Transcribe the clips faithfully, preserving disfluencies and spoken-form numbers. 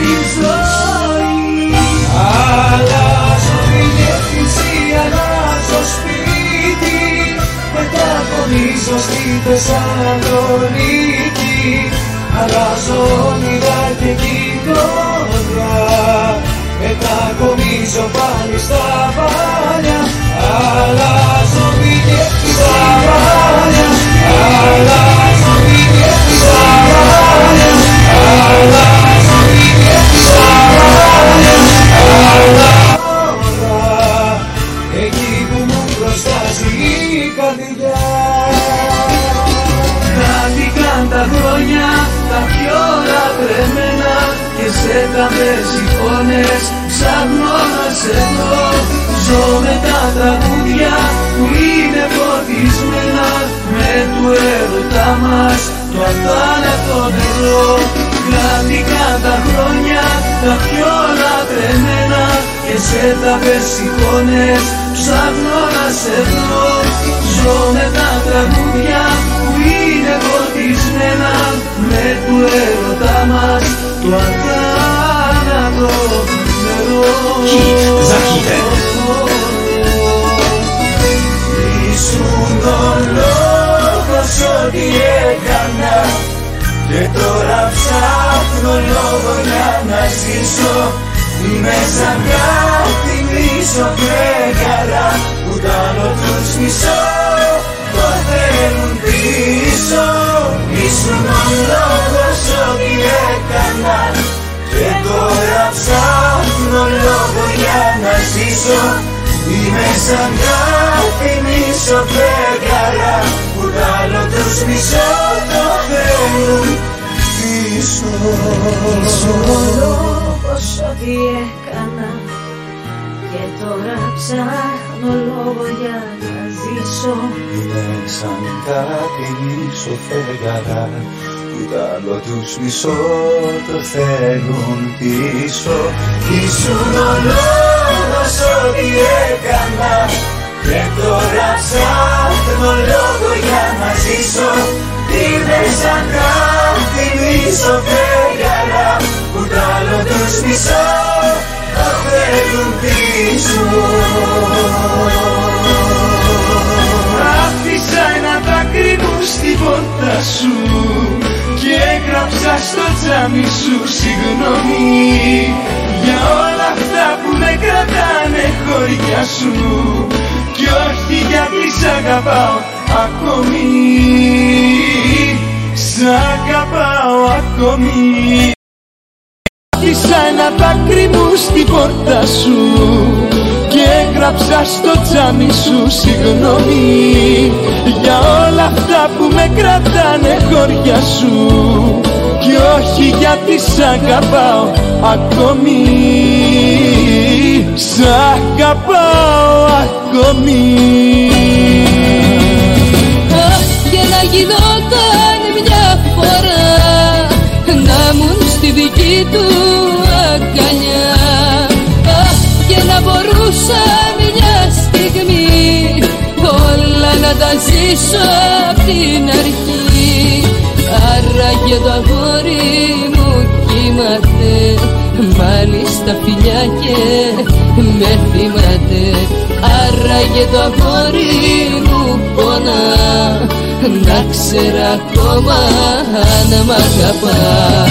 τη ζωή. Αλλάζω διεύθυνση, αλλάζω σπίτι, μετακομίζω στη Θεσσαλονίκη. Αλλάζω όνειρα και γειτονιά, μετακομίζω πάλι στα παλιά. Αλλάζω διεύθυνση στα παλιά, αλλάζω διεύθυνση στα παλιά, αλλάζω διεύθυνση στα παλιά, αλλάζω εκεί που μου μπροστάζει η καρδιά. Χάθηκαν τα χρόνια, τα πιο λατρεμένα, και σε καμπές εικόνες ψάχνω να σε βρω. Ζω με τα τραγούδια που είναι φωτισμένα με του έρωτα μας το αθάνατο νερό. Χάθηκαν τα χρόνια, τα πιο λατρεμένα, και σε καμπές εικόνες ψάχνω να σε βρω. Ζω με τα τραγούδια που είναι φωτισμένα με του έρωτα μας το αθάνατο νερό. Ήσουν ο λόγος ό,τι έκανα, και τώρα ψάχνω λόγο για να ζήσω. Είμαι σαν κάτι μίσο φεγγαρά που τ' άλλο τους μισώ, το θέλουν πίσω. Ήσουν ο λόγος ό,τι έκανα, και τώρα ψάχνω λόγο για να ζήσω. Είμαι σαν κάτι μίσο φεγγαρά που τ' άλλο τους μισώ, το θέλουν πίσω. Ήσουν ο λόγος ό,τι έκανα, και τώρα ψάχνω λόγο για να ζήσω. Είμαι σαν κάτι μίσο φεγγαρά που τ' άλλο τους μισώ, το θέλουν πίσω. Ήσουν ο λόγος ό,τι έκανα, και τώρα ψάχνω λόγο για να ζήσω. Είμαι σαν κάτι μίσο φεγγαρά που τ' άλλο τους μισώ, το θέλουν πίσω. Άφησα ένα δάκρυ μου στην πόρτα σου και έγραψα στο τζάμι σου συγγνώμη για όλα αυτά που με κρατάνε χωριά σου, κι όχι γιατί σ' αγαπάω ακόμη, σ' αγαπάω ακόμη. Άφησα ένα δάκρυ μου στην πόρτα σου και έγραψα στο τζάμι σου συγγνώμη για όλα αυτά που με κρατάνε χωριά σου, κι όχι γιατί σ' αγαπάω ακόμη, σ' αγαπάω ακόμη. Αχ, και να γινόταν μια φορά να ήμουν στη δική του αγκαλιά. Αχ, και να μπορούσα μια στιγμή όλα να τα ζήσω απ' την αρχή. Άραγε το αγόρι μου κοιμάται, μάλιστα φιλιά και με θυμάται. Άραγε το αγόρι μου πονά, να ξέρα ακόμα να μ' αγαπά.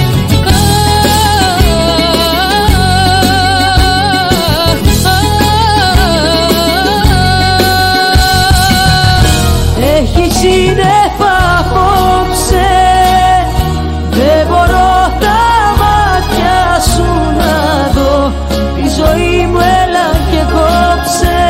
Έχει σύννεφα απόψε, δεν μπορώ τα μάτια σου να δω. Τη ζωή μου έλα και κόψε,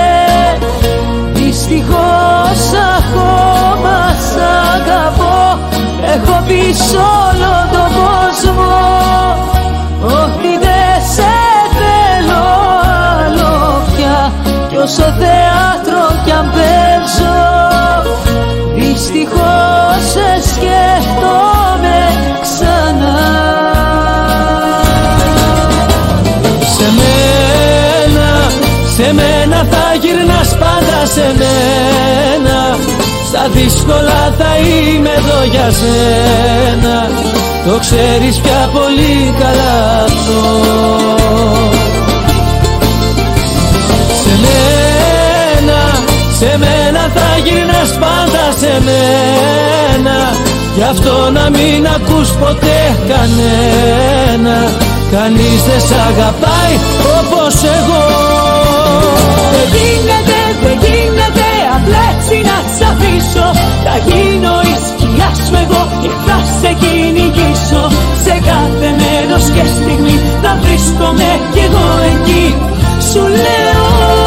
δυστυχώς ακόμα σ' αγαπώ. Έχω πει σ' όλο τον κόσμο ότι δεν σε θέλω άλλο πια, κι όσο θέατρο κι αν παίζω δυστυχώς σε σκέφτομαι ξανά. Σε μένα, σε μένα θα γυρνάς πάντα, σε μένα στα δύσκολα θα είμαι εδώ για σένα. το ξέρεις πια πολύ καλά αυτό. Σε μένα, σε μένα θα γυρνάς πάντα σε μένα, γι' αυτό να μην ακούς ποτέ κανένα. Κανείς δεν σ' αγαπάει όπως εγώ. Δεν γίνεται, δεν γίνεται απλά έτσι να σ' αφήσω. Θα γίνω η σκιά σου εγώ και θα σε κυνηγήσω. Σε κάθε μέρος και στιγμή θα βρίσκομαι κι εγώ εκεί. Σου λέω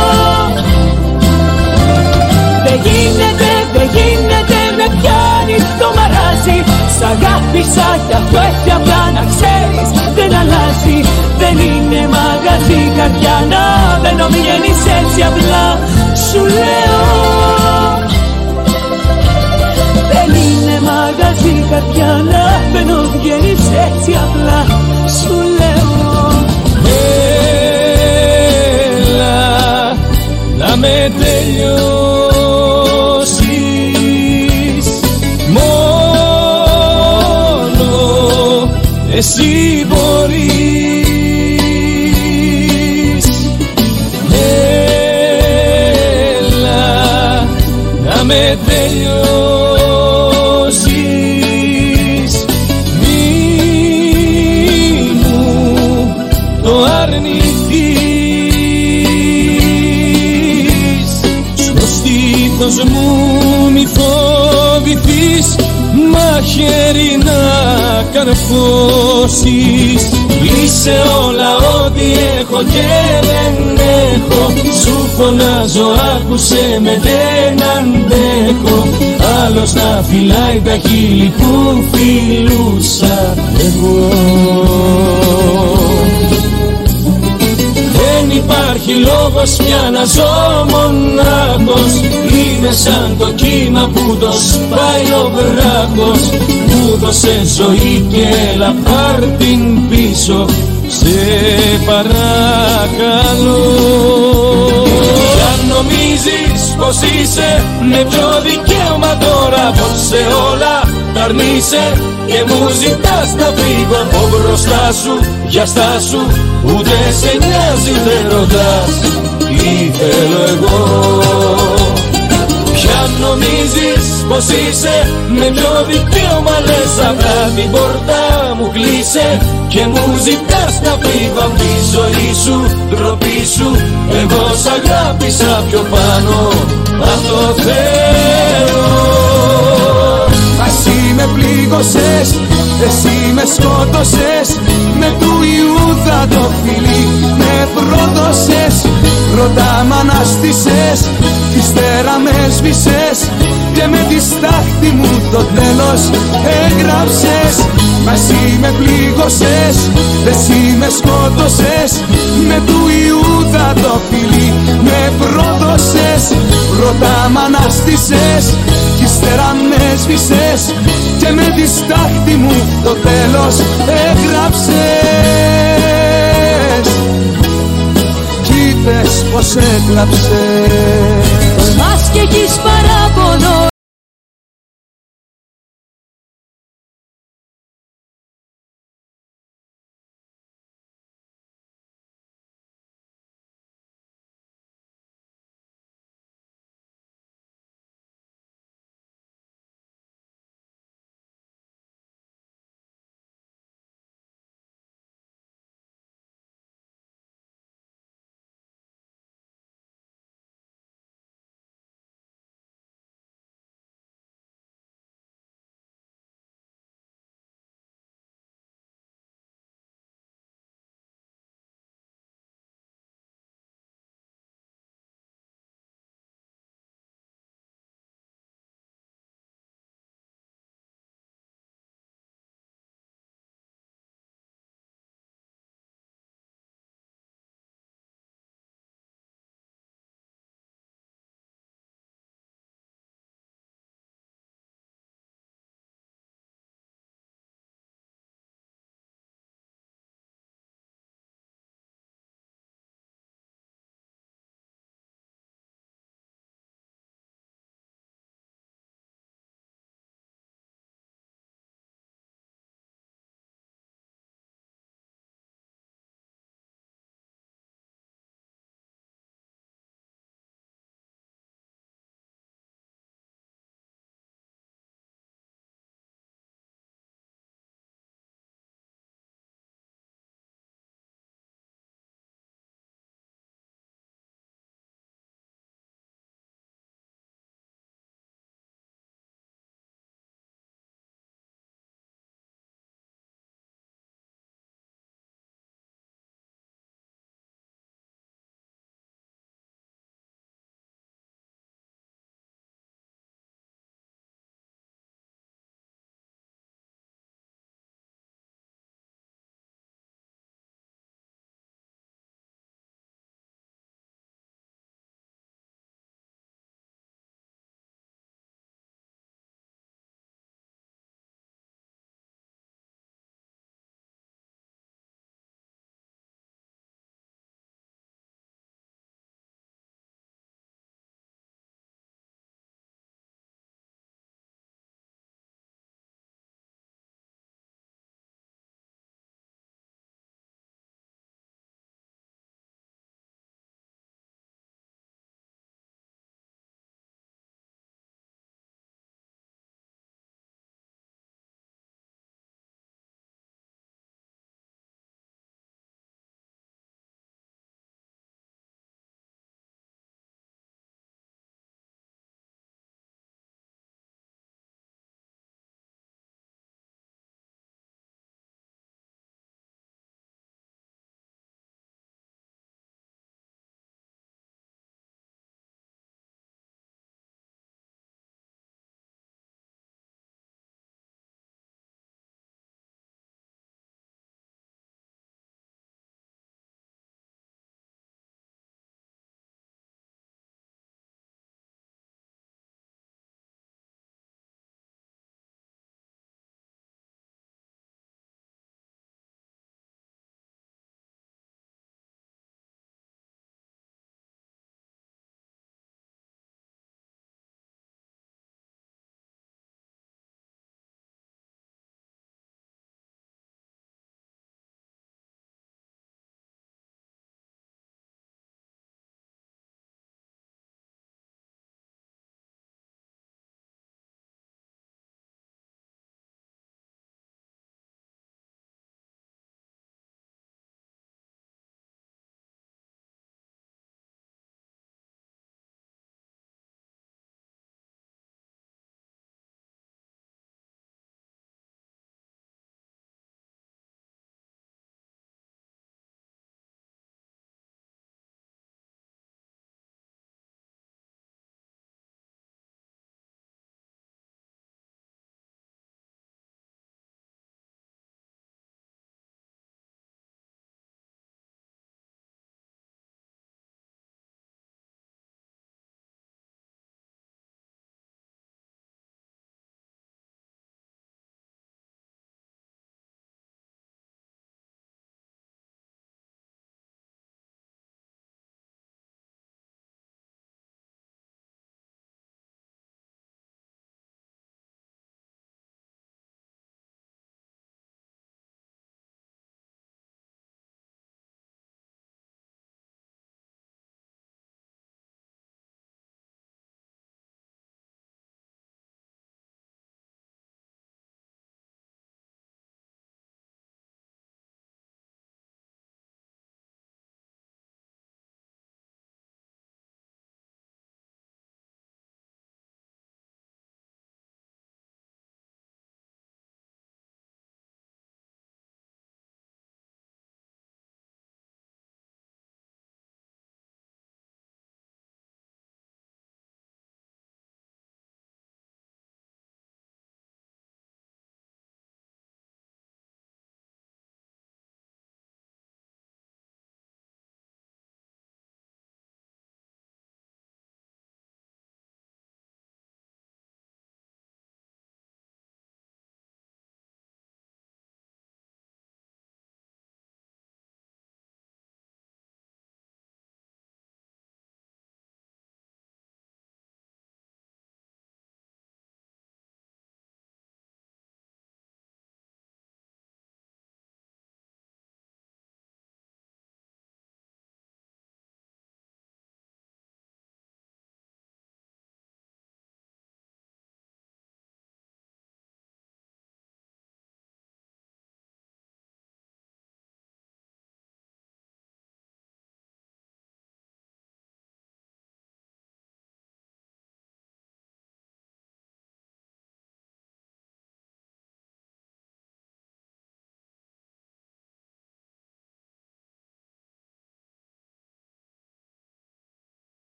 δεν γίνεται, δεν γίνεται, με πιάνει το μαράζι. Σ' αγάπησα κι αυτό έτσι απλά να ξέρεις δεν αλλάζει. Δεν είναι μαγαζί καρδιά να μπαίνω βγαίνεις έτσι απλά. Σου λέω δεν είναι μαγαζί καρδιά να μπαίνω βγαίνεις έτσι απλά. Σου λέω έλα να με τελειώσεις, μόνο εσύ μπορείς. Έλα να με τελειώσεις, μη μου το αρνηθείς. Στο στήθος μου μη φοβηθείς, μαχαίρι να καρφώσεις. Κλείσε όλα ό,τι έχω και δεν έχω, σου φωνάζω άκουσε με δεν αντέχω. Άλλος να φυλάει τα χείλη που φιλούσα εγώ. Δεν υπάρχει λόγος πια να ζω μονάχος, είναι σαν το κύμα που το σπάει ο βράχος. Μου δώσε ζωή και έλα πάρ' την πίσω, σε παρακαλώ. Κι αν νομίζεις πως είσαι με ποιο δικαίωμα τώρα, πως σε όλα τα αρνείσαι και μου ζητάς να φύγω από μπροστά σου, για στάσου, ούτε σε νοιάζει δεν ρωτάς τι θέλω εγώ. Πια νομίζεις πως είσαι με ποιο δικαίωμα, λες απλά την πόρτα μου κλείσε και μου ζητάς να φύγω απ' τη ζωή σου, ντροπή σου. Εγώ σ' αγάπησα πιο πάνω, αυτό θέλω. Εσύ με πλήγωσες, εσύ με σκότωσες, με του Ιούδα το φιλί με πρόδωσες. Πρώτα μ' ανάστησες, ύστερα με σβήσες και με τη στάχτη μου το τέλος έγραψες. Μα εσύ με πλήγωσες, εσύ με σκότωσες, με του Ιούδα το φιλί με πρόδωσες. Πρώτα μ' ανάστησες, ύστερα με σβήσες και με τη στάχτη μου το τέλος έγραψες. Κι είπες πως έκλαψες. μας και έχεις παράπονο.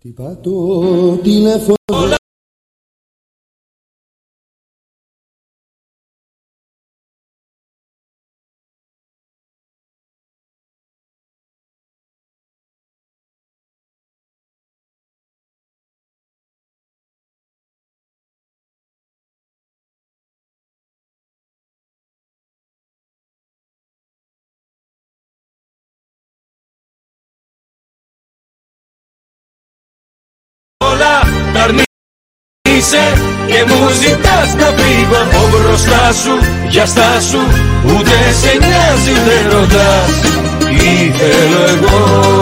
Χτυπά το τηλέφωνο. Αρνείσαι και μου ζητάς να φύγω από μπροστά σου. Για στάσου ούτε σε νοιάζει δεν ρωτάς τι θέλω εγώ.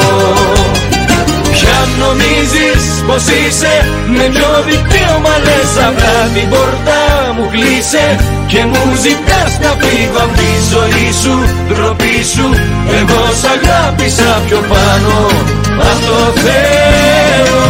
Πια νομίζεις πως είσαι, με ποιο δικαίωμα λες απλά την πόρτα μου κλείσε και μου ζητάς να φύγω απ' τη ζωή σου, ντροπή σου. Εγώ σ' αγάπησα πιο πάνω, αυτό θέλω.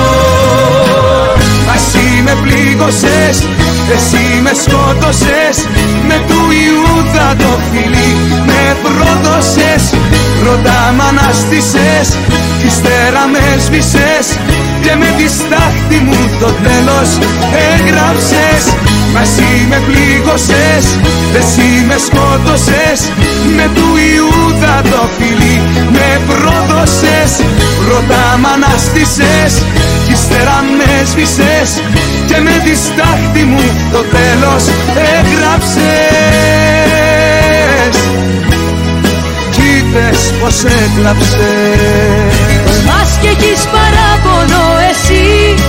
Εσύ με πλήγωσες, εσύ με σκότωσες, με του Ιούδα το φιλί με πρόδωσες. Πρώτα μ' ανάστησες, ύστερα με σβήσες και με τη στάχτη μου το τέλος έγραψες. Μα εσύ με πλήγωσες, εσύ με σκότωσες, με του Ιούδα το φιλί με πρόδωσες. Πρώτα μ' ανάστησες, ύστερα με σβήσες και με τη στάχτη μου το τέλος έγραψες. Κι είπες πως έκλαψες. Τολμάς κι έχεις παράπονο εσύ,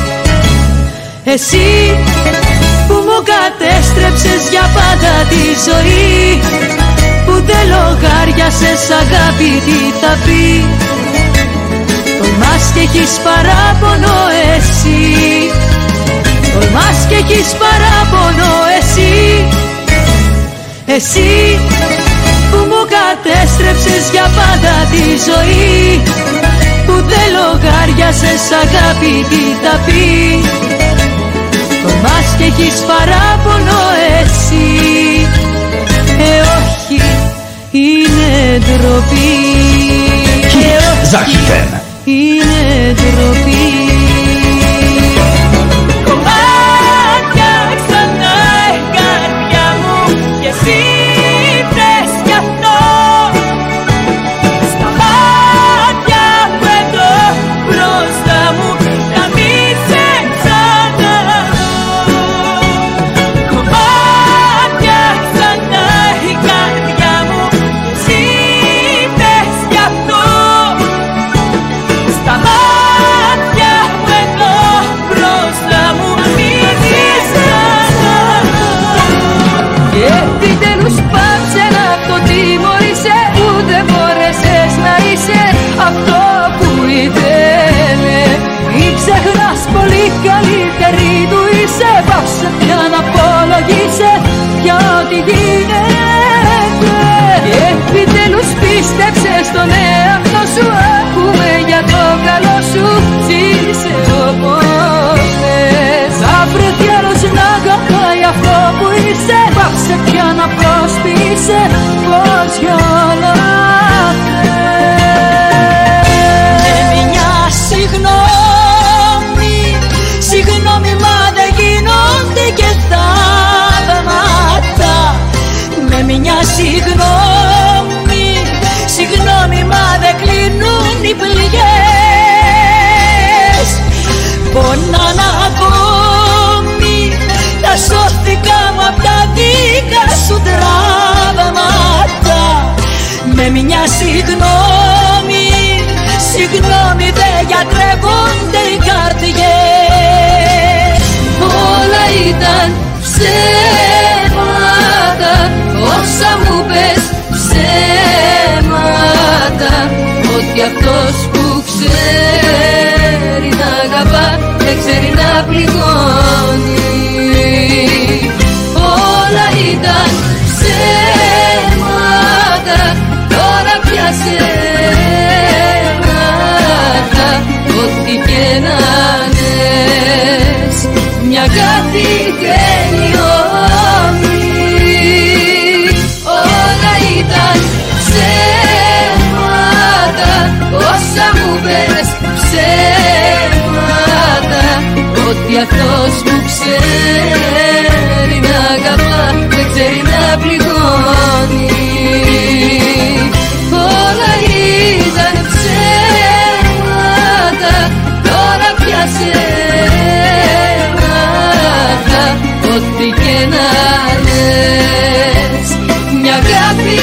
εσύ που μου κατέστρεψες για πάντα τη ζωή, που δεν λογάριασες αγάπη τι θα πει. Τολμάς κι έχεις παράπονο εσύ, τολμάς κι έχεις παράπονο εσύ, εσύ που μου κατέστρεψες για πάντα τη ζωή, που δεν λογάριασες αγάπη τι θα πει. Τολμάς κι έχεις παράπονο εσύ, ε όχι είναι ντροπή, ε όχι είναι ντροπή. Κομμάτια ξανά η καρδιά μου και εσύ πες κι αυτό. Στα μάτια που εδώ μπροστά μου να μην σε ξαναδώ. Κομμάτια ξανά η καρδιά μου και εσύ πες κι αυτό. Στα μάτια που εδώ μπροστά μου αφήνεις ξαναδώ. Και επιτέλους πάψε να το τιμωρείσαι, που δεν μπόρεσες να είσαι αυτό που ήθελε. Μην ξεχνάς πολύ καλύτερη του είσαι, πάψε πια να απολογείσαι για ό,τι γίνεται. Και επιτέλους πίστεψε στον εαυτό σου, ακούμε για το καλό σου, ζήσε όπως θες. Θα βρεθεί άλλος να αγαπάει αυτό που είσαι, πάψε πια να προσποιείσαι πως για όλα θες. Με μια συγγνώμη, συγγνώμη μα δεν γίνονται και θαύματα. Με μια συγγνώμη, συγγνώμη μα δεν κλείνουν οι πληγές. Πονάν ακόμη τα σώθηκα μου απ' τα δικά σου τραύματα. Με μια συγγνώμη, συγγνώμη δεν γιατρεύονται οι καρδιές. Όλα ήταν ψέματα, όσα μου πες ψέματα. Ότι αυτός που ξέρει να αγαπά δεν ξέρει να πληγώνει. Όλα ήταν ψέματα, τώρα πια ψέματα. Ό,τι και να λες, μια κάτι τελειώνει. Όλα ήταν ψέματα, όσα μου πες ψέματα. ότι αυτός που ξέρει να αγαπά δεν ξέρει να πληγώνει. Όλα ήταν ψέματα, τώρα πια ψέματα. Ό,τι και να λες, μια αγάπη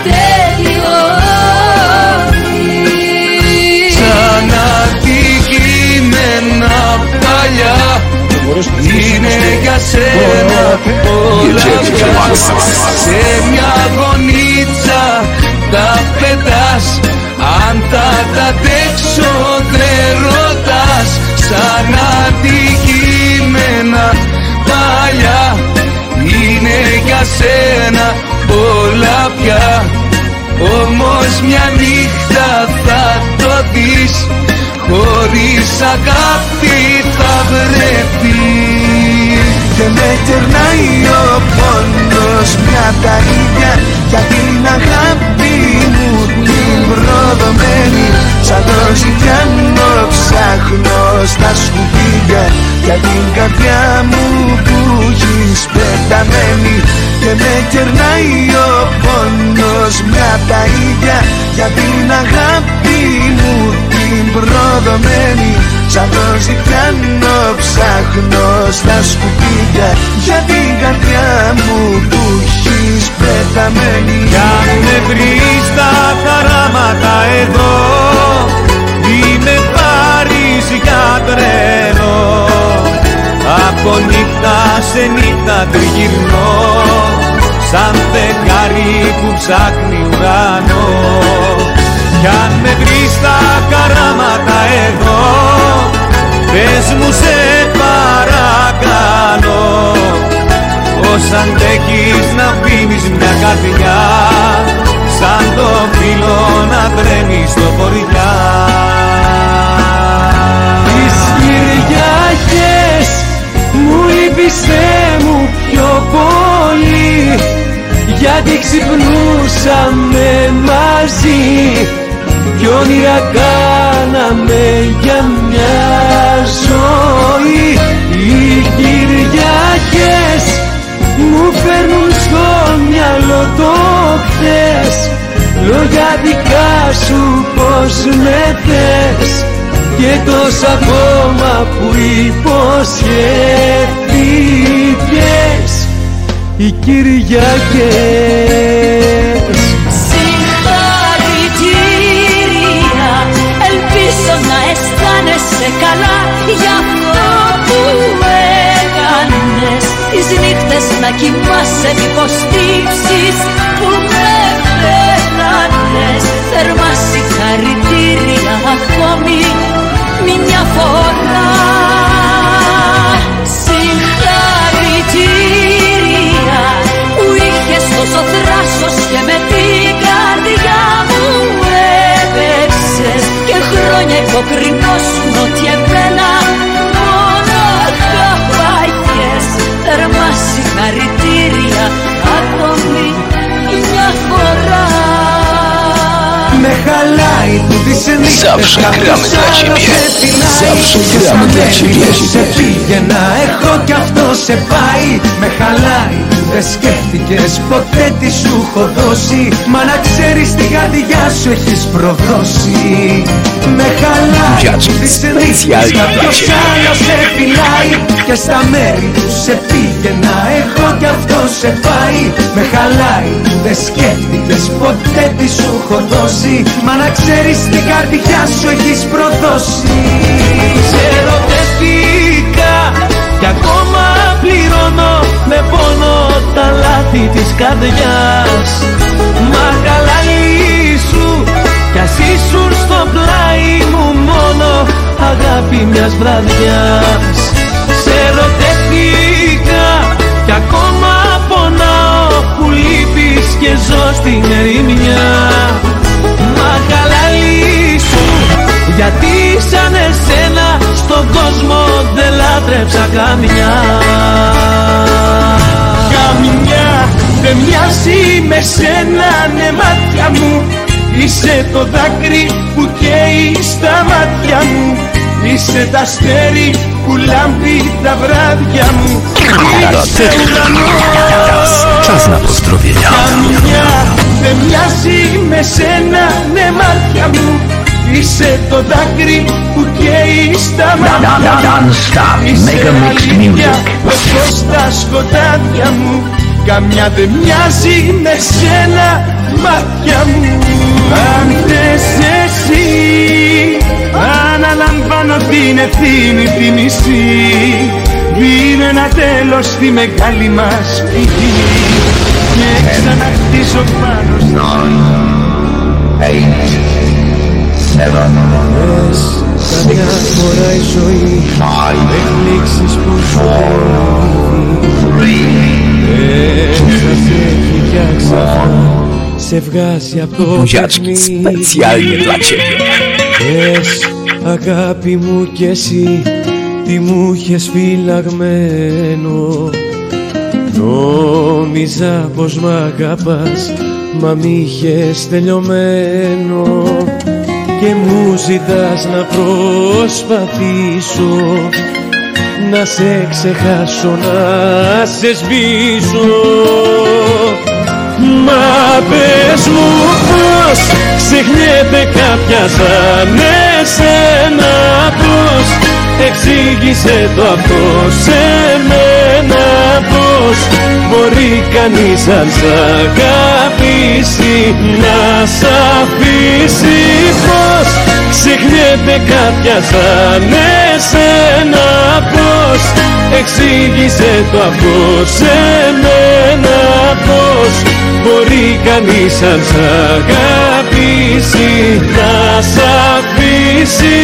τελειώνει. Σαν αντικείμενα παλιά είναι για σένα όλα πια. Σε μια γωνίτσα τα πετάς, αν τα κατέξω δεν ρωτάς. Σαν αντικείμενα παλιά είναι για σένα όλα πια. Όμως μια νύχτα θα το δεις, χωρίς αγάπη θα βρεθεί. Και με κερνάει ο πόνος μια τα ίδια, για την αγάπη μου την προδομένη. Σαν το ζητιάνο ψάχνω στα σκουπίδια, για την καρδιά μου που έχεις πεταμένη. Και με κερνάει ο πόνος μια τα ίδια, για την αγάπη μου την προδομένη. Σαν το ζητιάνο ψάχνω στα σκουπίδια, για την καρδιά μου που έχεις πεταμένη. Κι αν με βρεις τα χαράματα εδώ, μη με πάρεις για τρένο. Από νύχτα σε νύχτα τριγυρνώ, σαν φεγγάρι που ψάχνει ουρανό. Κι αν με βρεις τα χαράματα εδώ, πες μου σε παρακαλώ, πως αντέχεις να πίνεις μια καρδιά, σαν το φύλλο να τρέμει στο βορειά. Τις Κυριακές μου λείπεις Θεέ μου πιο πολύ, γιατί ξυπνούσαμε μαζί κι όνειρα κάναμε για μια ζωή. Οι Κυριακές μου φέρνουν στο μυαλό το χθες, λόγια δικά σου πως με θες, και τόσα ακόμα που υποσχεθήκες. Οι Κυριακές. Συγχαρητήρια, ελπίζω να αισθάνεσαι καλά για αυτό που έκανες. Τις νύχτες να κοιμάσαι μήπως τύψεις που με πέρανες. Θερμά συγχαρητήρια ακόμη μια φορά. Συγχαρητήρια που είχες τόσο θράσος και με την καρδιά μου έπαιξες, και χρόνια υποκρινώσουν ότι εμένα μόνο αγαπάγες. Θερμά συγχαρητήρια ακόμη μια φορά. Με χαλάει που τις νύχτες Zawsze gramy dla ciebie. Zawsze gramy dla ciebie. Σε πήγαινα έχω κι αυτό σε πάει. Με χαλάει που δεν σκέφτηκες ποτέ τι σου έχω δώσει, μα να ξέρεις την καρδιά σου έχεις προδώσει. Με χαλάει που τις νύχτες κάποιος άλλος σε φυλάει, και στα μέρη του σε πήγαινα έχω κι αυτό σε πάει. Με χαλάει που δεν σκέφτηκες ποτέ τι σου έχω δώσει, μα να ξέρεις την καρδιά σου έχεις προδώσει. Σε ερωτεύτηκα κι ακόμα πληρώνω με πόνο τα λάθη της καρδιάς. Μα χαλάει σου κι ας ήσουν στο πλάι μου μόνο αγάπη μιας βραδιάς. Σε ερωτεύτηκα κι ακόμα πονάω που λείπεις και ζω στην ερημιά. Μα χαλάει σου γιατί σαν εσένα στον κόσμο δεν λάτρεψα καμιά. Καμιά δεν μοιάζει με σένα, ναι μάτια μου, είσαι το δάκρυ που καίει στα μάτια μου. Είσαι τ' αστέρι που λάμπει τα βράδια μου. Είσαι ουρανός. Czas na pozdrowienia. Καμιά δεν μοιάζει με σένα, ναι μάτια μου. Είσαι το δάκρυ που καίει στα μάτια μου. Είσαι αλήθεια φως στα σκοτάδια μου. Καμιά δεν μοιάζει με σένα, μάτια μου. Αν θες εσύ, αναλαμβάνω την ευθύνη τη μισή. Δίνω ένα τέλος στη μεγάλη μας πηγή και ξαναχτίζω πάνω στο Πες καμιά φορά η ζωή εκπλήξεις που σου δίνει. Πες θα φεύγει για ξαφνά, σε βγάζει από το Buziaczki specjalnie dla ciebie. Πες αγάπη μου κι εσύ τι μου είχες φυλαγμένο. Νόμιζα πως μ' αγαπάς, μα μ' είχες τελειωμένο. Και μου ζητάς να προσπαθήσω να σε ξεχάσω, να σε σβήσω. Μα πες μου πως ξεχνιέται κάποια σαν εσένα, πως εξήγησε το αυτό σε μένα, πως μπορεί κανείς αν σ' αγαπήσει να σ' αφήσει. Πως ξεχνιέται κάποια σαν εσένα, πως εξήγησε το αυτό σε μένα, πως μπορεί κανείς αν σ' αγαπήσει να σ' αφήσει.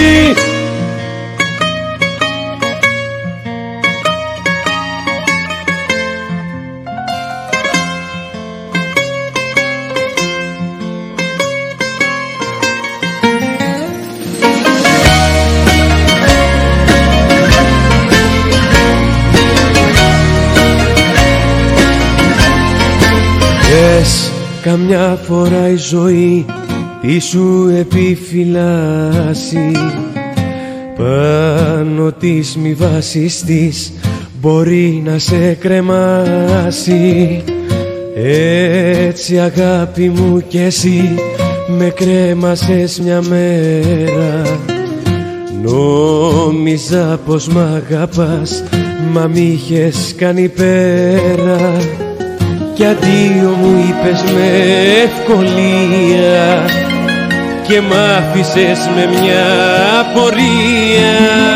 Καμιά φορά η ζωή τι σου επιφυλάσσει, πάνω της μη βάσης της μπορεί να σε κρεμάσει. Έτσι αγάπη μου κι εσύ με κρέμασες μια μέρα. Νόμιζα πως μ' αγαπάς, μα μ' είχες κάνει πέρα. Κι αντίο μου είπες με ευκολία και μ' άφησες με μια απορία.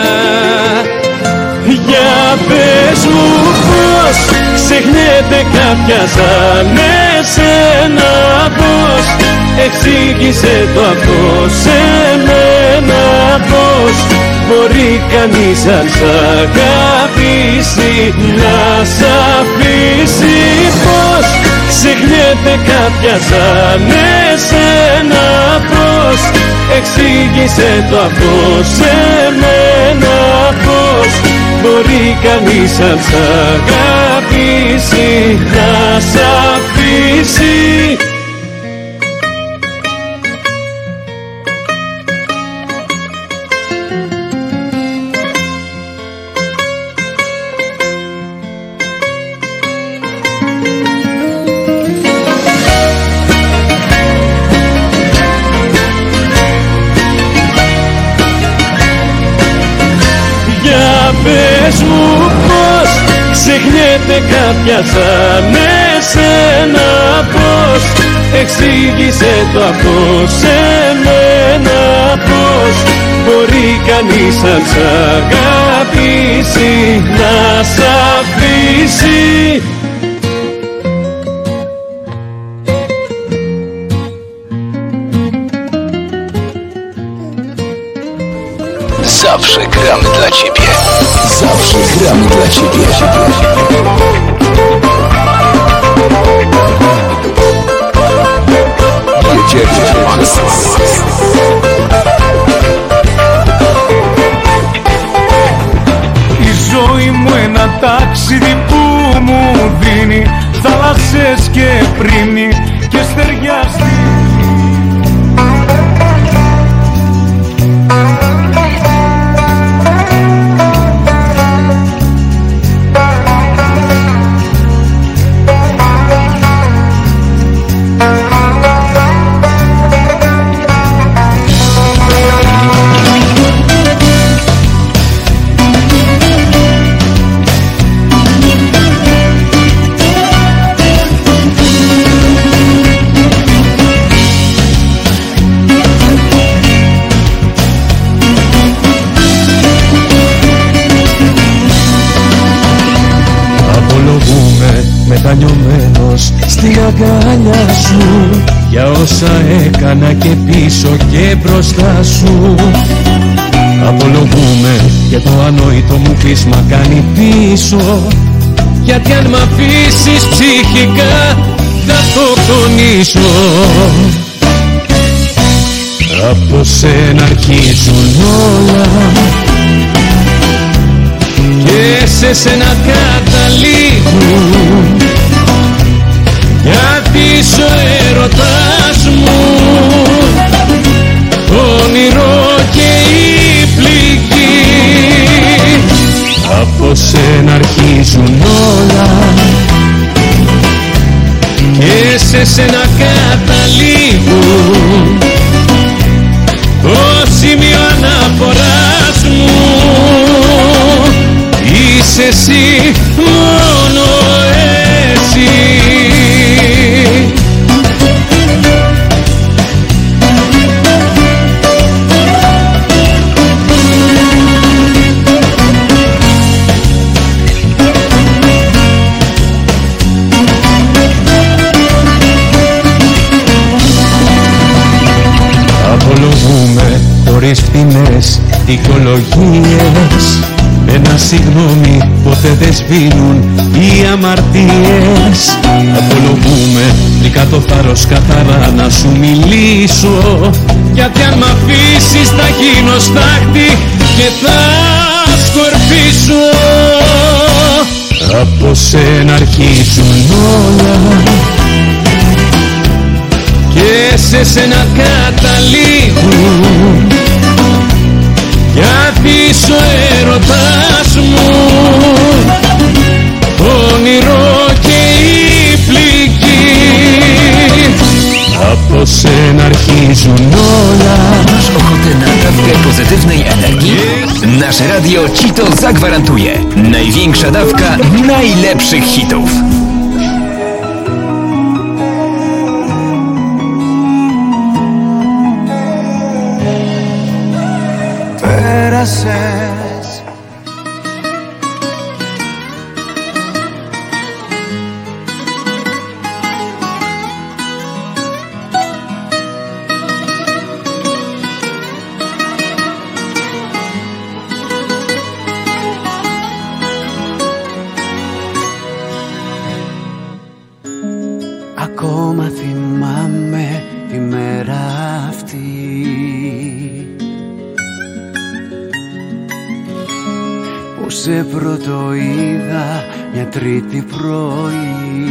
Για πες μου πως ξεχνιέται κάποια σαν εσένα, πως εξήγησε το αυτό σε μένα, πως μπορεί κανείς αν σ' αγαπήσει να σ' αφήσει. Πως ξεχνιέται κάποια σαν εσένα, πως εξήγησε το αυτό σε μένα, πως μπορεί κανείς αν σ' αγαπήσει να σ' αφήσει. Πες μου πως ξεχνιέται κάποια σαν εσένα, πως εξήγησε το αυτό σε μένα, πως μπορεί κανείς αν σ' αγαπήσει να σ' αφήσει. Zawsze gramy dla ciebie. Zawsze gramy dla ciebie. Jedziemy nas. Η ζωή μου ένα ταξίδι που μου δίνει θάλασσες και πρίμνη και στεριά στη μετανιωμένος στην αγκαλιά σου για όσα έκανα και πίσω και μπροστά σου. Απολογούμε και το ανόητο μου πείσμα κάνει πίσω, γιατί αν μ' αφήσεις ψυχικά θα αυτοκτονήσω. Από σένα αρχίζουν όλα και σε σένα καταλήγουν, γιατί είσαι ο έρωτας μου, όνειρο και η πληγή. Από σένα αρχίζουν όλα και σε σένα καταλήγουν, το σημείο αναφοράς μου είσαι εσύ, μόνο εσύ. Απολογούμε χωρίς φθηνές δικαιολογίες, ένα συγγνώμη ποτέ δεν σβήνουν οι αμαρτίες. Απολογούμε βρήκα το θάρρος καθαρά να σου μιλήσω, γιατί αν μ' αφήσεις θα γίνω στάχτη και θα σκορπίσω. Από σένα αρχίζουν όλα και σε σένα καταλήγουν, γιατί είσαι ο έρωτας μου, όνειρο και η πληγή. Από sena αρχίζουν όλα. Masz ochotę na dawkę pozytywnej energii? Nasze radio ci to zagwarantuje. Największa dawka najlepszych hitów. Πέρασες ακόμα θυμάμαι τη μέρα αυτή που σε πρώτο είδα μια Τρίτη πρωί.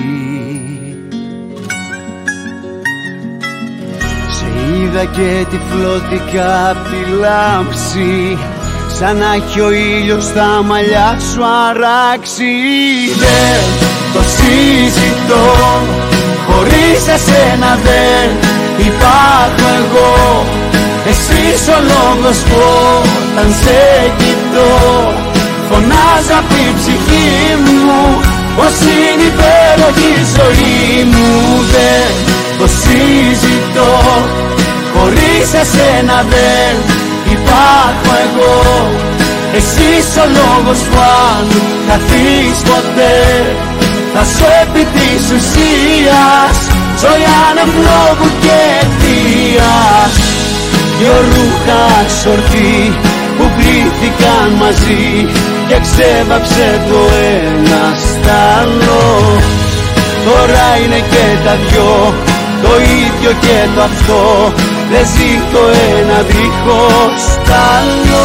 Σε είδα και τυφλώθηκα απ' τη λάμψη, σαν να έχει ο ήλιος στα μαλλιά σου αράξει. Δεν το συζητώ, χωρίς εσένα δεν υπάρχω εγώ. Εσύ ο λόγος που όταν σε κοιτώ φωνάζω απ' την ψυχή μου πως είναι υπέροχη η ζωή μου. Δεν το συζητώ, χωρίς εσένα δεν υπάρχω εγώ. Εσύ ο λόγος που αν χαθείς ποτέ θα σου επί της ουσίας ζωή άνευ λόγου και αιτίας. Δυο ρούχα σορτί που πλήθηκαν μαζί και ξέβαψε το ένα στ' άλλο. Τώρα είναι και τα δυο το ίδιο και το αυτό, δεν ζει το ένα δίχως τ' άλλο.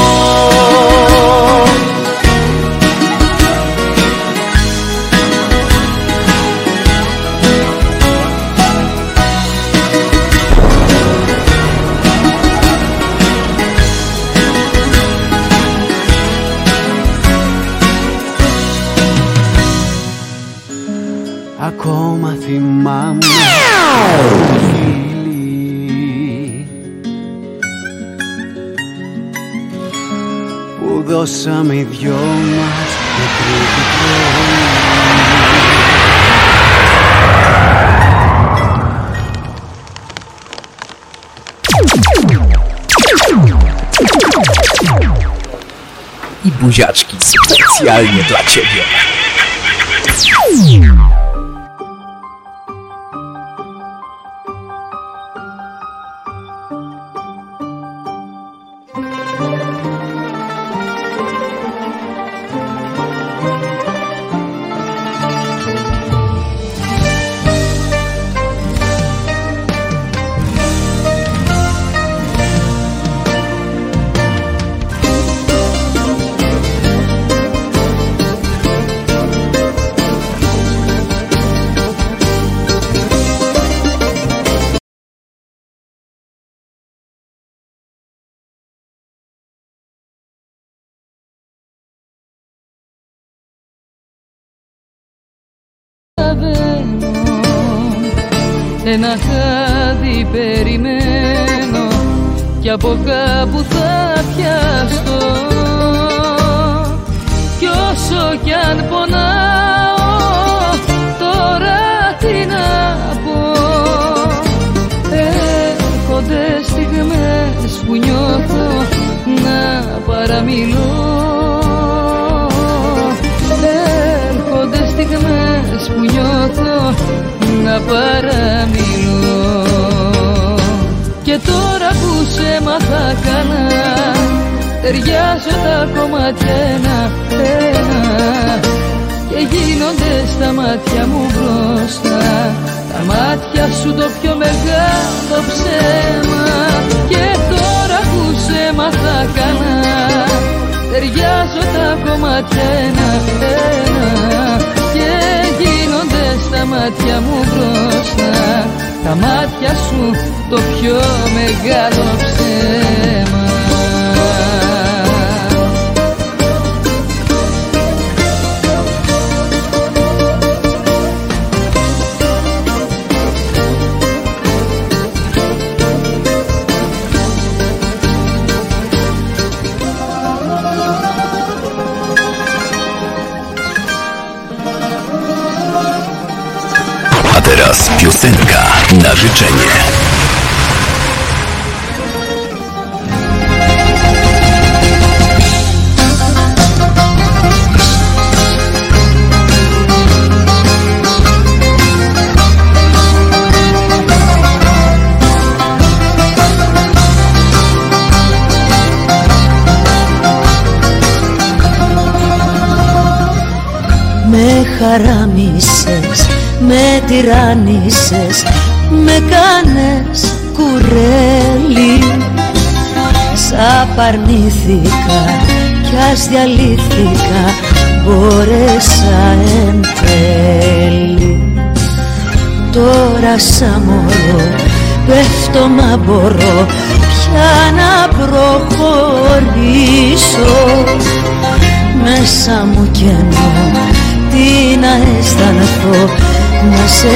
Ακόμα θυμάμαι το χείλη που δώσαμε οι δυο μας μια Τρίτη πρωί. I buziaczki specjalnie dla ciebie. ένα χάδι περιμένω κι από κάπου θα πιαστώ. Κι όσο κι αν πονάω τώρα τι να πω, έρχονται στιγμές που νιώθω να παραμιλώ. Έρχονται στιγμές που νιώθω να παραμιλώ. Και τώρα που σε μάθα καλά, ταιριάζω τα κομμάτια ένα-ένα και γίνονται στα μάτια μου μπροστά τα μάτια σου το πιο μεγάλο ψέμα. Και τώρα που σε μάθα καλά, ταιριάζω τα κομμάτια ένα-ένα και γίνονται στα μάτια μου μπροστά τα μάτια σου το πιο μεγάλο ψέμα. A teraz piosenka na życzenie. Με χαράμισες, με τυράννησες, με κάνες κουρέλι. Σ' απαρνήθηκα κι ας διαλύθηκα, μπόρεσα εν τέλει. Τώρα σαν μωρό πέφτω μα μπορώ πια να προχωρήσω. Μέσα μου κενό τι να αισθανθώ, να σε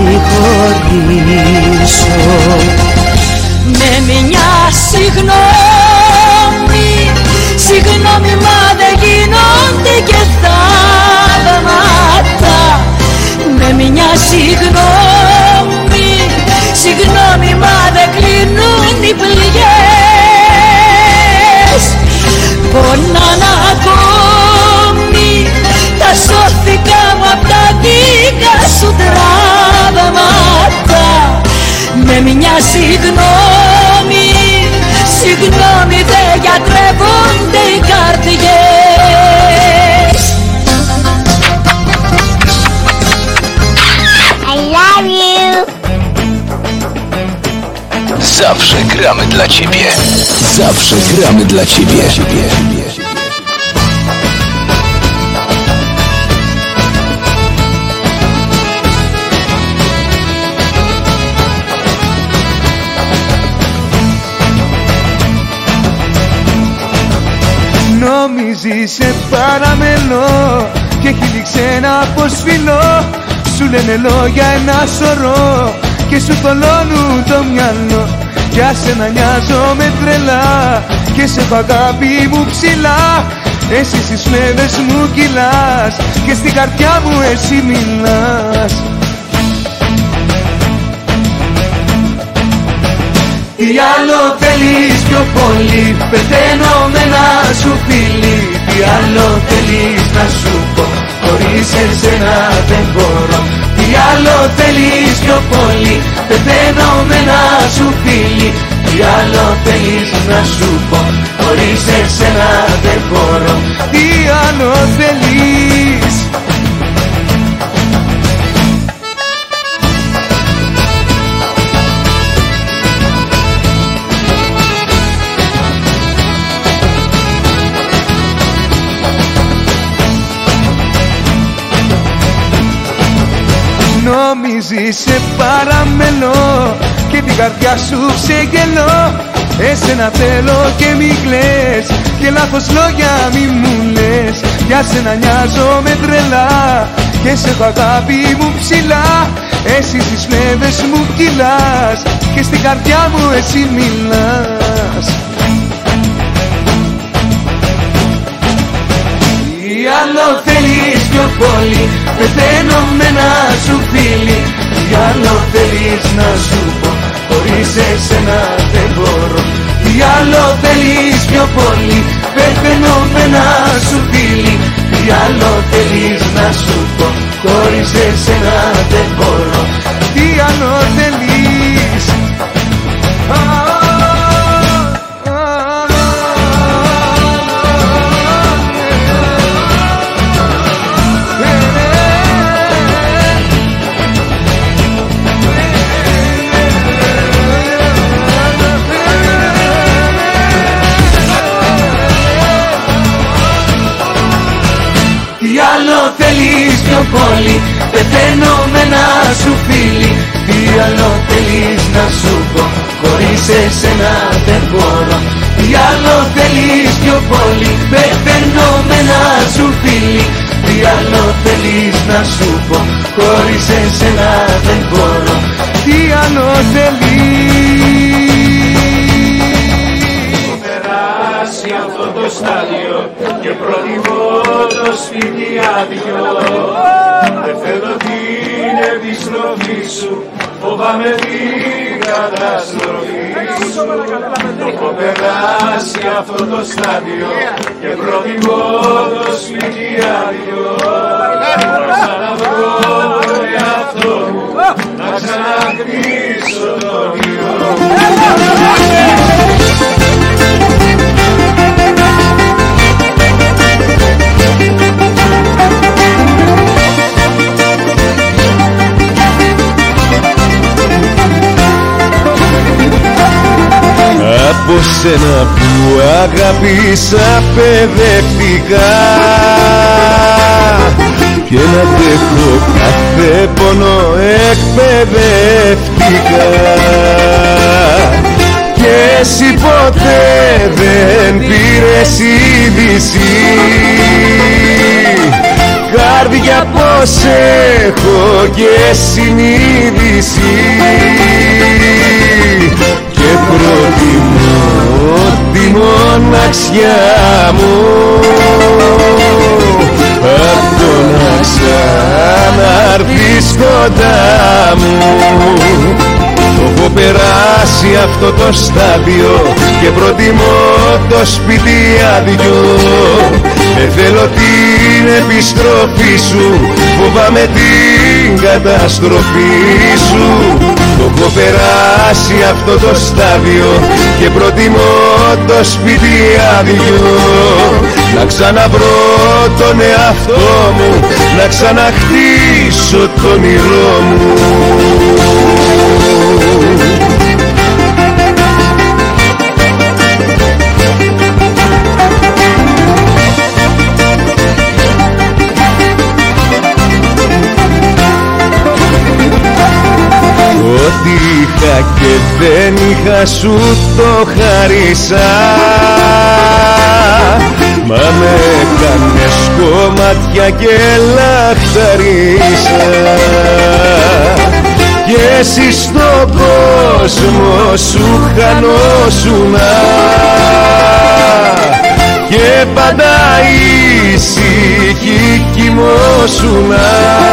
συγχωρήσω. Με μια συγγνώμη, συγγνώμη μα δεν γίνονται και θαύματα. Με μια συγγνώμη, συγγνώμη μα δεν κλείνουν οι πληγές. Πονάνε ακόμη τα σώθηκα μου απ' τα δικά σου τραύματα. Με μια συγγνώμη, συγγνώμη δεν γιατρεύονται οι καρδιές. I love you. Zawsze gramy dla ciebie. Zawsze gramy dla ciebie. Νομίζεις σε παραμελώ και έχει ξένα αποσφυλώ. Σου λένε λόγια ένα σωρό και σου θολώνουν το μυαλό. Για σένα νοιάζομαι τρελά και σε έχω αγάπη μου ψηλά. Εσύ στις φλέβες μου κυλάς και στην καρδιά μου εσύ μιλάς. Τι άλλο θέλεις πιο πολύ, πεθαίνω με ένα σου φίλι. Τι άλλο θέλεις να σου πω, χωρίς εσένα δεν μπορώ. Τι άλλο θέλεις πιο πολύ, πεθαίνω με ένα σου φίλι. Τι άλλο θέλεις να σου πω, χωρίς εσένα δεν μπορώ. Τι άλλο θέλεις. Νομίζεις σε παραμελώ και την καρδιά σου ξεγελώ. Εσένα θέλω και μη κλαις και λάθος λόγια μη μου λες. Για σένα νοιάζομαι τρελά και σε έχω αγάπη μου ψηλά. εσύ στις φλέβες μου κυλάς και στην καρδιά μου εσύ μιλάς. Τι άλλο θέλεις πιο πολύ, πεθαίνω με ένα σου φίλι. Τι άλλο θέλεις να σου πω, χωρίς εσένα δεν μπορώ. Τι άλλο θέλεις πιο πολύ, πεθαίνω με ένα σου φίλι. Τι άλλο θέλεις να σου πω, χωρίς εσένα δεν μπορώ. Τι άλλο θέλεις. Θέλεις πιο πολύ, πεθαίνω με ένα σου φίλι. Τι άλλο θέλεις να σου πω, χωρίς εσένα δεν μπορώ. Τι άλλο θέλεις πιο πολύ, πεθαίνω με ένα σου φίλι. Τι άλλο θέλεις να σου πω, χωρίς εσένα δεν μπορώ. Τι άλλο θέλεις. Έχω περάσει αυτό το στάδιο και προτιμώ το σπίτι άδειο. Δεν θέλω την επιστροφή σου, φοβάμαι την καταστροφή σου. Έχω περάσει αυτό το στάδιο και προτιμώ το σπίτι άδειο. Να ξαναβρω τον εαυτό μου, να ξαναχτίσω το όνειρο. Από σένα που αγάπησα παιδευτικά και να αντέχω κάθε πόνο εκπαιδευτικά. Και εσύ ποτέ δεν πήρες είδηση, καρδιά πως έχω και συνείδηση. Και προτιμώ τη μοναξιά μου απ' το να ξαναρθείς κοντά μου. Έχω περάσει αυτό το στάδιο και προτιμώ το σπίτι άδειο. Δεν θέλω την επιστροφή σου, φοβάμαι την καταστροφή σου. Το έχω περάσει αυτό το στάδιο και προτιμώ το σπίτι άδειο. Να ξαναβρω τον εαυτό μου, να ξαναχτίσω το όνειρό μου. Ό,τι είχα και δεν είχα σου το χαρίσα, μα με κάνες κομμάτια και λαχταρίσα. Και εσύ στον κόσμο σου χανόσουνα και πάντα ήσυχη κοιμόσουνα.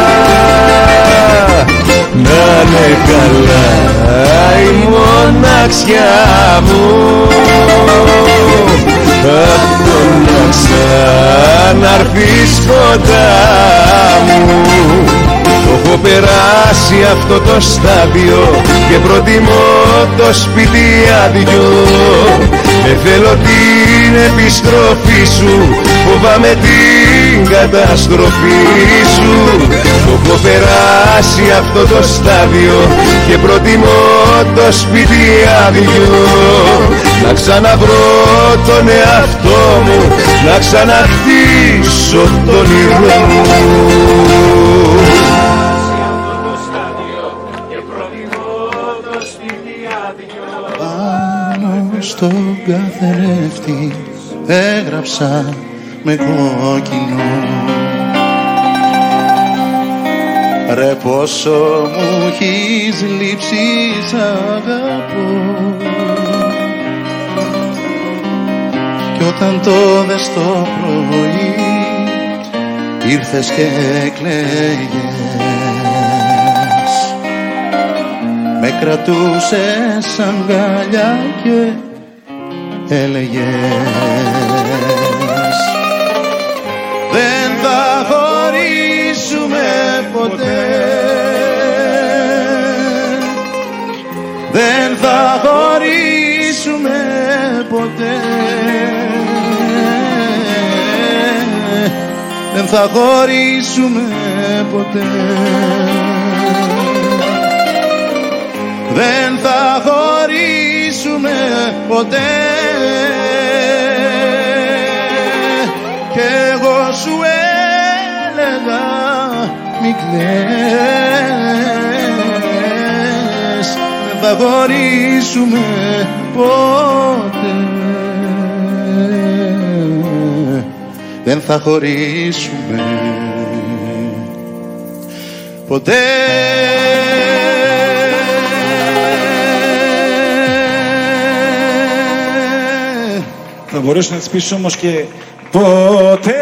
Να είναι καλά η μοναξιά μου απ' το να ξαναρθείς κοντά μου. Το έχω περάσει αυτό το στάδιο και προτιμώ το σπίτι άδειο. Δεν θέλω την επιστροφή σου, φοβάμαι την καταστροφή σου. Το έχω περάσει αυτό το στάδιο και προτιμώ το σπίτι άδειο. Να ξαναβρω τον εαυτό μου, να ξαναχτίσω το όνειρό μου. Στον καθρέφτη έγραψα με κόκκινο Ρε πόσο μου έχεις λείψει, σ' αγαπώ. Κι όταν το δες το πρωί ήρθες και έκλαιγες, με κρατούσες αγκαλιά και έλεγες δεν θα χωρίσουμε ποτέ, δεν θα χωρίσουμε ποτέ, δεν θα χωρίσουμε ποτέ, δεν θα χωρίσουμε ποτέ. Κι εγώ σου έλεγα μη κλαις, δεν θα χωρίσουμε ποτέ, δεν θα χωρίσουμε ποτέ. Θα μπορέσω να τις πεις όμως και ποτέ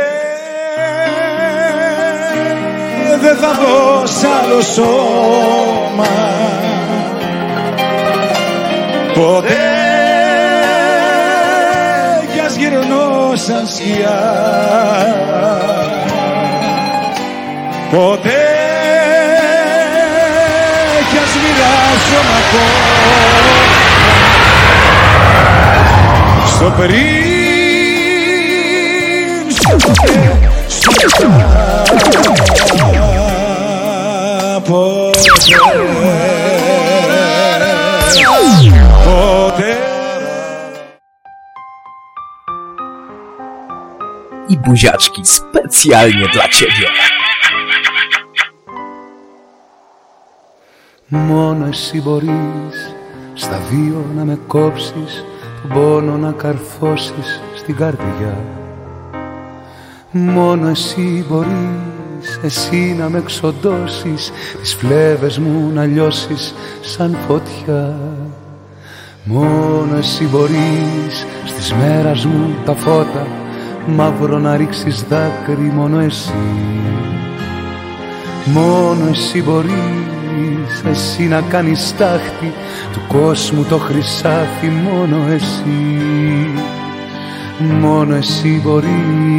δεν θα δω σ' άλλο σώμα, ποτέ κι ας γυρνώ σαν σκιά, ποτέ κι ας μοιράζω να πω στο πριν σου ποτέ, στο ποτέ, ποτέ. I buziaczki specjalnie dla ciebie. Μόνο εσύ μπορείς στα δύο να με κόψεις, τον πόνο να καρφώσεις στην καρδιά. Μόνο εσύ μπορείς, εσύ να με εξοντώσεις, τις φλέβες μου να λιώσεις σαν φωτιά. Μόνο εσύ μπορείς στις μέρας μου τα φώτα μαύρο να ρίξεις δάκρυ, μόνο εσύ. Μόνο εσύ μπορείς, εσύ να κάνεις τάχτη του κόσμου το χρυσάφι, μόνο εσύ. Μόνο εσύ μπορείς,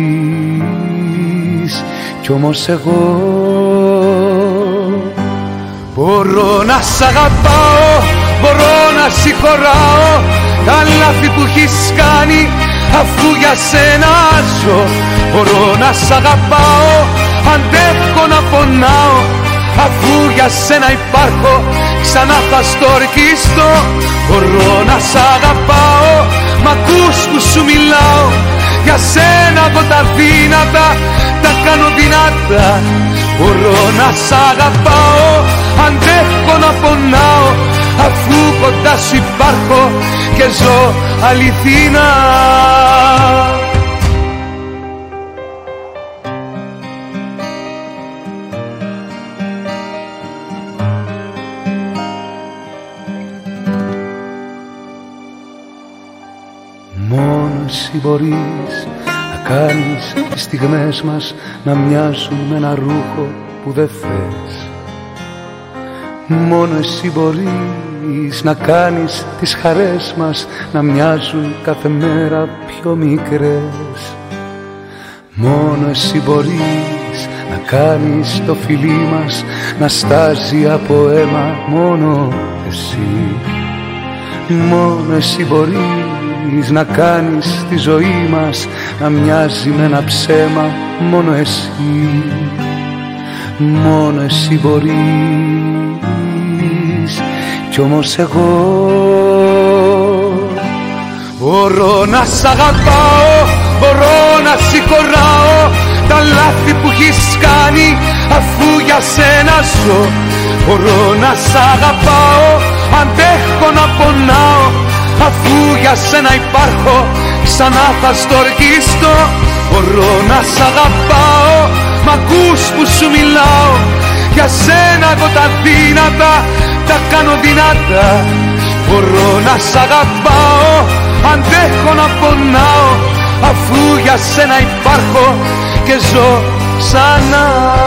κι όμως εγώ μπορώ να σ' αγαπάω, μπορώ να συγχωράω τα λάθη που έχεις κάνει, αφού για σένα ζω. Μπορώ να σ' αγαπάω, αντέχω να πονάω, αφού για σένα υπάρχω, ξανά θα στο ορκιστώ. Μπορώ να σ' αγαπάω, μ' ακούς που σου μιλάω, για σένα εγώ τα δύνατα τα κάνω δυνατά. Μπορώ να σ' αγαπάω, αντέχω να πονάω, αφού κοντά σου υπάρχω και ζω αληθινά. Μόνο εσύ μπορείς να κάνεις τις στιγμές μας να μοιάζουν με ένα ρούχο που δεν θες. Μόνο εσύ μπορείς να κάνεις τις χαρές μας να μοιάζουν κάθε μέρα πιο μικρές. Μόνο εσύ μπορείς να κάνεις το φιλί μας να στάζει από αίμα, μόνο εσύ. Μόνο εσύ μπορείς να κάνεις τη ζωή μας να μοιάζει με ένα ψέμα, μόνο εσύ. Μόνο εσύ μπορείς, κι όμως εγώ μπορώ να σ' αγαπάω, μπορώ να συγχωράω τα λάθη που έχεις κάνει, αφού για σένα ζω. Μπορώ να σ' αγαπάω, αντέχω να πονάω, αφού για σένα υπάρχω, ξανά θα στο ορκιστώ. Μπορώ να σ' αγαπάω, μ' ακούς που σου μιλάω, Για σένα εγώ τα δύνατα τα κάνω δυνατά. Μπορώ να σ' αγαπάω, αντέχω να πονάω, αφού για σένα υπάρχω και ζω ξανά.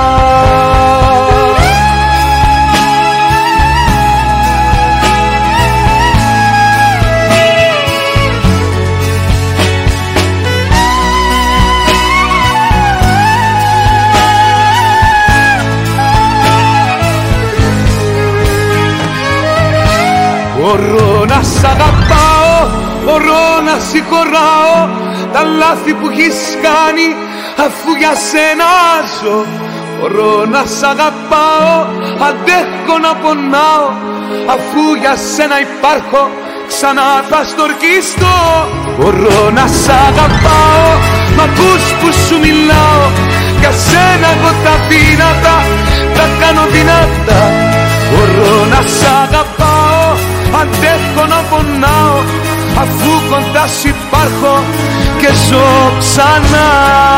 Μπορώ να σ' αγαπάω, μπορώ να συγχωράω τα λάθη που έχεις κάνει, αφού για σένα ζω. Μπορώ να σ' αγαπάω, αντέχω να πονάω, αφού για σένα υπάρχω, ξανά θα στορκιστώ. Μπορώ να σ' αγαπάω, μ' ακούς που σου μιλάω, για σένα εγώ τα δύνατα τα κάνω δυνατά. Μπορώ να σ' αγαπάω, αντέχω να πονάω, αφού κοντά σου υπάρχω και ζω ξανά.